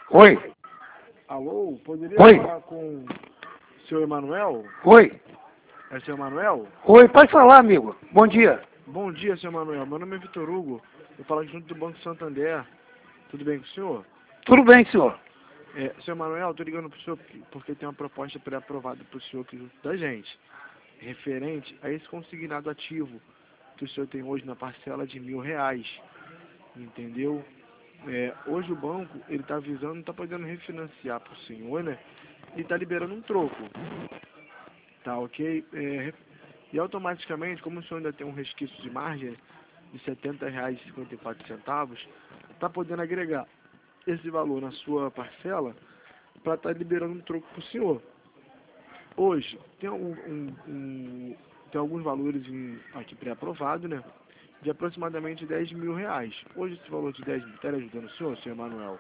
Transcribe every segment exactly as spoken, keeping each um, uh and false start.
Oi. Alô, poderia Oi. falar com o senhor Emanuel? Oi. É o senhor Emanuel? Oi, pode falar, amigo. Bom dia. Bom dia, senhor Emanuel. Meu nome é Vitor Hugo. Eu falo junto do Banco Santander. Tudo bem com o senhor? Tudo bem, senhor? É, senhor Emanuel, estou ligando para o senhor porque tem uma proposta pré-aprovada para o senhor aqui junto da gente, referente a esse consignado ativo que o senhor tem hoje na parcela de mil reais. Entendeu? É, hoje o banco, ele está avisando, não está podendo refinanciar para o senhor, né? E está liberando um troco. Tá, ok? É, e automaticamente, como o senhor ainda tem um resquício de margem de setenta reais e cinquenta e quatro centavos, está podendo agregar esse valor na sua parcela para estar tá liberando um troco para o senhor. Hoje, tem, um, um, um, tem alguns valores em, aqui pré-aprovado, né? De aproximadamente dez mil reais. Hoje esse valor de dez mil está ajudando o senhor, senhor Emanuel?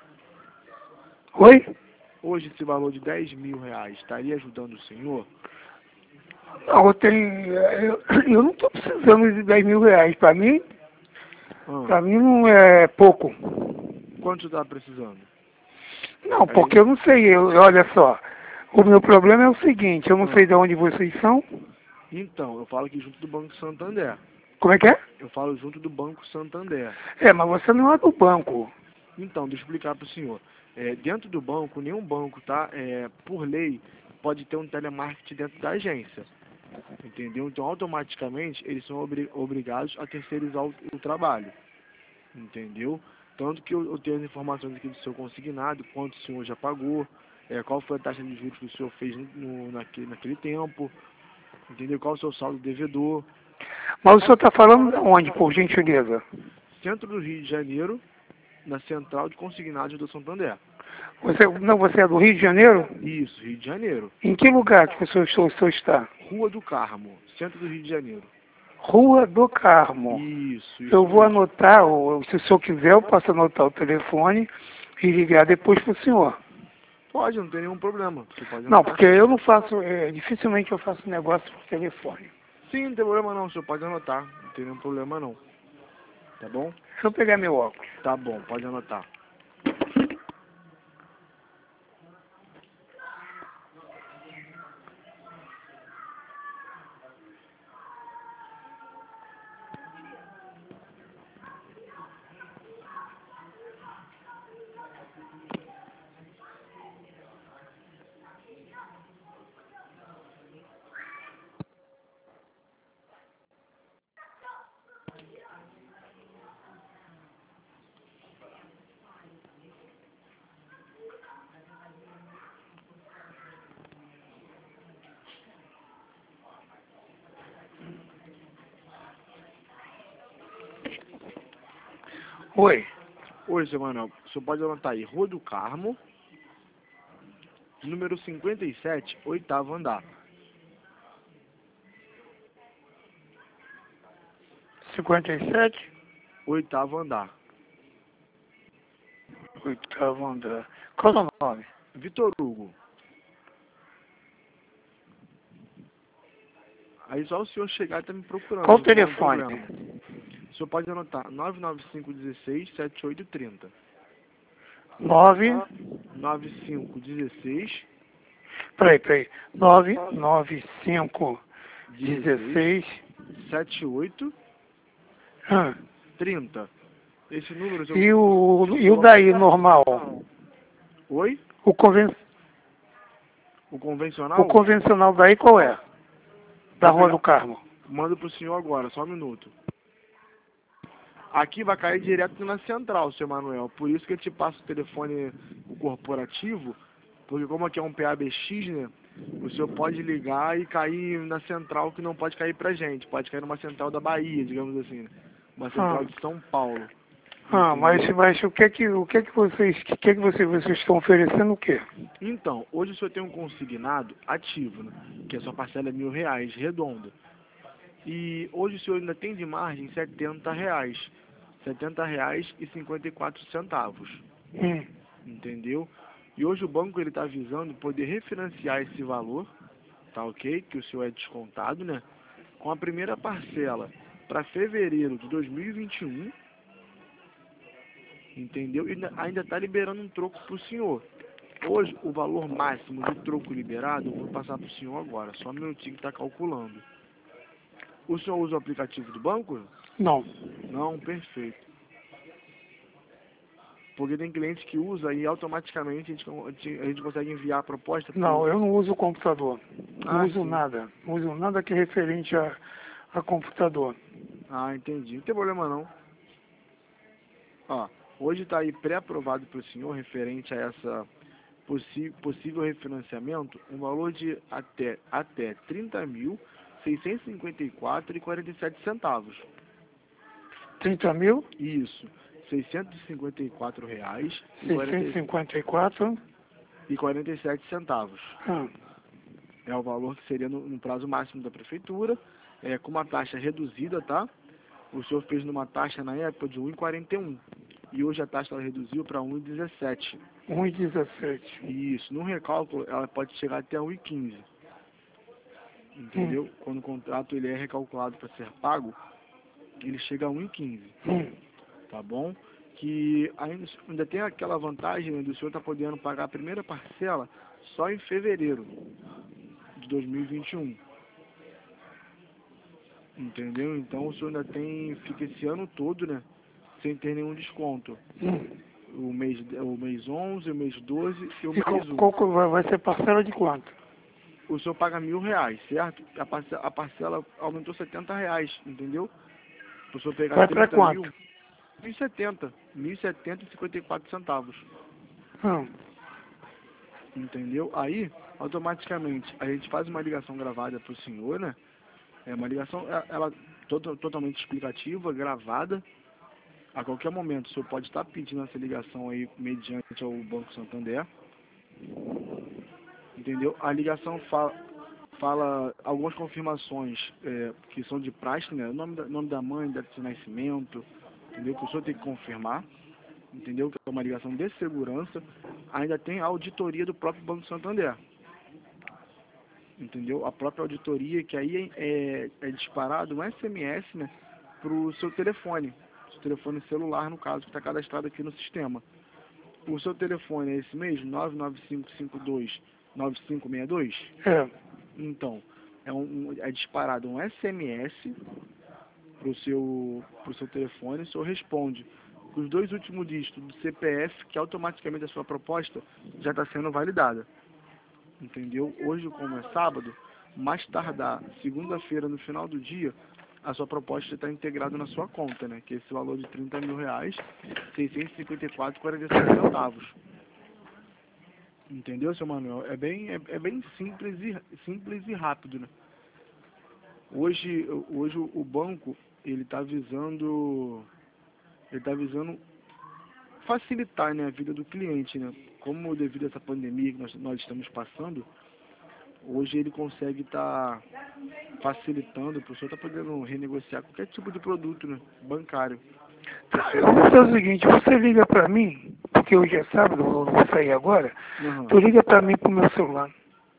Oi? Hoje esse valor de dez mil reais estaria ajudando o senhor? Não, eu tenho. Eu, eu não estou precisando de dez mil reais. Para mim, Ah, para mim não é pouco. quanto está precisando? Não, Aí, porque eu não sei. Eu, olha só. O meu problema é o seguinte, eu não sei ah, de onde vocês são. então, eu falo aqui junto do Banco Santander. Como é que é? Eu falo junto do Banco Santander. É, mas você não é do banco. Então, deixa eu explicar para o senhor. É, dentro do banco, nenhum banco, tá? É, por lei, pode ter um telemarketing dentro da agência. Entendeu? Então, automaticamente, eles são obri obrigados a terceirizar o, o trabalho. Entendeu? Tanto que eu, eu tenho as informações aqui do seu consignado, quanto o senhor já pagou, é, qual foi a taxa de juros que o senhor fez no, naquele, naquele tempo, entendeu? Qual o seu saldo devedor. Mas o senhor está falando de onde, por gentileza? Centro do Rio de Janeiro, na Central de Consignados do Santander. Você, não, você é do Rio de Janeiro? Isso, Rio de Janeiro. Em que lugar que o senhor, o senhor está? Rua do Carmo, centro do Rio de Janeiro. Rua do Carmo. Isso, isso Eu vou mesmo. anotar, ou, se o senhor quiser, eu posso anotar o telefone e ligar depois para o senhor. Pode, não tem nenhum problema. Você pode Não, anotar porque sim. eu não faço, é, dificilmente eu faço negócio por telefone. Sim, não tem problema não, o senhor pode anotar. Não tem nenhum problema não. Tá bom? Deixa eu pegar meu óculos. Tá bom, pode anotar. Oi. Oi, seu Manuel. O senhor pode anotar aí. Rua do Carmo, número cinquenta e sete, oitavo andar. cinquenta e sete, Oitavo andar. oitavo andar. Qual é o nome? Vitor Hugo. Aí só o senhor chegar e tá me procurando, Qual o não tem nenhum telefone? problema. O senhor pode anotar nove nove cinco um seis, sete oito três zero. nove, nove cinco um seis, peraí, peraí. nove nove cinco dezesseis, dezesseis, sete oito ah, trinta. Esse número, seu... e o, e o daí normal? Oi? O, conven, O o convencional? convencional daí qual é? Da Vai Rua pegar... do Carmo. Manda pro senhor agora, só um minuto. Aqui vai cair direto na central, seu Manuel. Por isso que eu te passo o telefone o corporativo, porque como aqui é um P A B X, né? O senhor pode ligar e cair na central que não pode cair pra gente. Pode cair numa central da Bahia, digamos assim, né? Uma central Ah, de São Paulo. ah mas, Entendeu? mas o que é que, o que é que vocês, o que é que vocês, vocês estão oferecendo o quê? Então, hoje o senhor tem um consignado ativo, né? Que a sua parcela é mil reais, redonda. E hoje o senhor ainda tem de margem setenta reais. Setenta reais e cinquenta e quatro centavos. Hum. Entendeu? E hoje o banco ele está avisando poder refinanciar esse valor, tá ok? Que o senhor é descontado, né? Com a primeira parcela para fevereiro de dois mil e vinte e um, entendeu? E ainda está liberando um troco para o senhor. Hoje, o valor máximo de troco liberado, eu vou passar para o senhor agora, só um minutinho que está calculando. O senhor usa o aplicativo do banco? Não. Não, perfeito. Porque tem clientes que usam e automaticamente a gente, a gente consegue enviar a proposta. Pro... Não, eu não uso o computador. Não Ah, uso sim. nada. Não uso nada que é referente a, a computador. Ah, entendi. Não tem problema não. Ó, hoje está aí pré-aprovado para o senhor referente a essa possi possível refinanciamento, um valor de até, até trinta mil, seiscentos e cinquenta e quatro reais e quarenta e sete centavos. trinta mil? Isso. seiscentos e cinquenta e quatro reais seiscentos e cinquenta e quatro e quarenta e sete centavos. Ah, É o valor que seria no, no prazo máximo da prefeitura, é, com uma taxa reduzida, tá? O senhor fez numa taxa na época de um real e quarenta e um. E hoje a taxa ela reduziu para um real e dezessete. um e dezessete. Isso. No recálculo, ela pode chegar até um real e quinze. Entendeu? Hum. Quando o contrato ele é recalculado para ser pago, ele chega a um real e quinze. Hum. Tá bom? Que ainda, ainda tem aquela vantagem, né, do senhor estar podendo pagar a primeira parcela só em fevereiro de dois mil e vinte e um. Entendeu? Então o senhor ainda tem, fica esse ano todo, né, sem ter nenhum desconto. Hum. O mês, o mês onze, o mês doze e o E qual, mês um. qual que vai, vai ser parcela de quanto? O senhor paga mil reais, certo? A parcela, a parcela aumentou setenta reais, entendeu? O senhor pegar Vai pra trinta mil, quanto? mil e setenta. mil e setenta e cinquenta e quatro centavos. Hum. Entendeu? Aí, automaticamente, a gente faz uma ligação gravada pro senhor, né? É uma ligação, é- ela to- totalmente explicativa, gravada. A qualquer momento, o senhor pode estar pedindo essa ligação aí mediante ao Banco Santander. Entendeu? A ligação fala, fala algumas confirmações é, que são de praxe, né? O nome da, nome da mãe, data de nascimento, entendeu? Que o senhor tem que confirmar, entendeu? Que é uma ligação de segurança. Ainda tem a auditoria do próprio Banco Santander. Entendeu? A própria auditoria, que aí é, é disparado um S M S, né, para o seu telefone, seu telefone celular, no caso, que está cadastrado aqui no sistema. O seu telefone é esse mesmo, nove nove cinco cinco dois nove cinco seis dois? É. Então, é, um, é disparado um S M S para o seu, pro seu telefone, o senhor responde com os dois últimos dígitos do C P F, que automaticamente a sua proposta já está sendo validada. Entendeu? Hoje, como é sábado, mais tardar, segunda-feira, no final do dia, a sua proposta está integrada na sua conta, né? Que é esse valor de trinta mil reais, seiscentos e cinquenta e quatro reais e quarenta e sete centavos. Entendeu, seu Manuel? É bem, é, é bem simples e, simples e rápido, né? Hoje, hoje o banco, ele está visando, ele tá visando facilitar, né, a vida do cliente, né? Como devido a essa pandemia que nós, nós estamos passando, hoje ele consegue estar tá facilitando, para o senhor estar tá podendo renegociar qualquer tipo de produto, né, bancário. Tá, eu vou fazer o seguinte, você liga pra mim, porque hoje é sábado, eu não vou sair agora, Uhum. tu liga pra mim pro meu celular.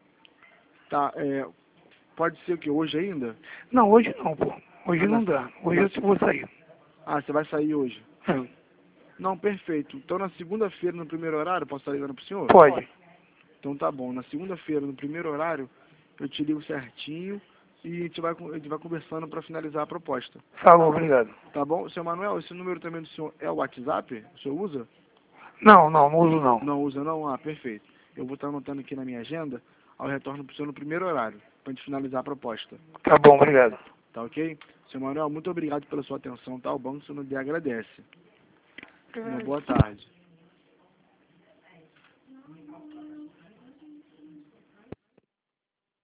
Tá, é, pode ser o que, hoje ainda? Não, hoje não, pô. Hoje Ah, não tá. dá. Hoje eu vou sair. Ah, você vai sair hoje? É. Não, perfeito. Então na segunda-feira, no primeiro horário, posso estar ligando pro senhor? Pode. Então tá bom. Na segunda-feira, no primeiro horário, eu te ligo certinho e a gente vai, a gente vai conversando para finalizar a proposta. Falou, obrigado. Tá bom? Seu Manuel, esse número também do senhor é o WhatsApp? O senhor usa? Não, não, não uso não. Não usa não? Ah, perfeito. Eu vou estar anotando aqui na minha agenda, ao retorno pro senhor no primeiro horário, para a gente finalizar a proposta. Tá bom, obrigado. Tá ok? Seu Manuel, muito obrigado pela sua atenção, tá? O Banco Santander agradece. Uma boa tarde.